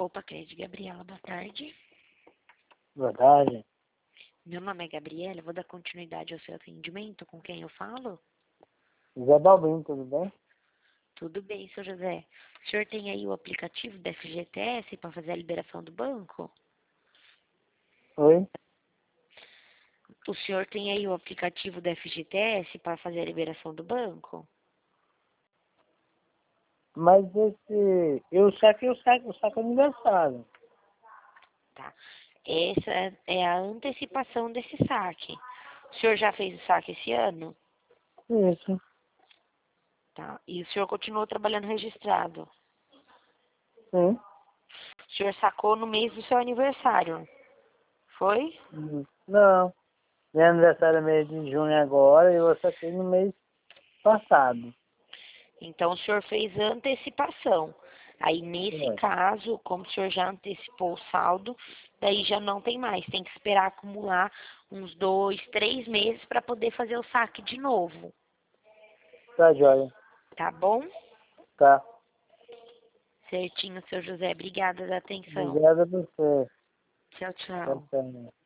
Poupa Crédito, Gabriela, boa tarde. Boa tarde. Meu nome é Gabriela, vou dar continuidade ao seu atendimento. Com quem eu falo? José Balbino, tudo bem? Tudo bem, seu José. O senhor tem aí o aplicativo da FGTS para fazer a liberação do banco? Oi? O senhor tem aí o aplicativo da FGTS para fazer a liberação do banco? Mas eu saquei o saco aniversário. Tá. Essa é a antecipação desse saque. O senhor já fez o saque esse ano? Isso. Tá. E o senhor continuou trabalhando registrado? Sim. O senhor sacou no mês do seu aniversário? Foi? Não. Meu aniversário é mês de junho agora e eu saquei no mês passado. Então o senhor fez a antecipação. Aí nesse É. caso, como o senhor já antecipou o saldo, daí já não tem mais. Tem que esperar acumular uns 2, 3 meses para poder fazer o saque de novo. Tá, joia. Tá bom? Tá. Certinho, seu José. Obrigada da atenção. Obrigado a você. Tchau, Tchau, tchau. tchau.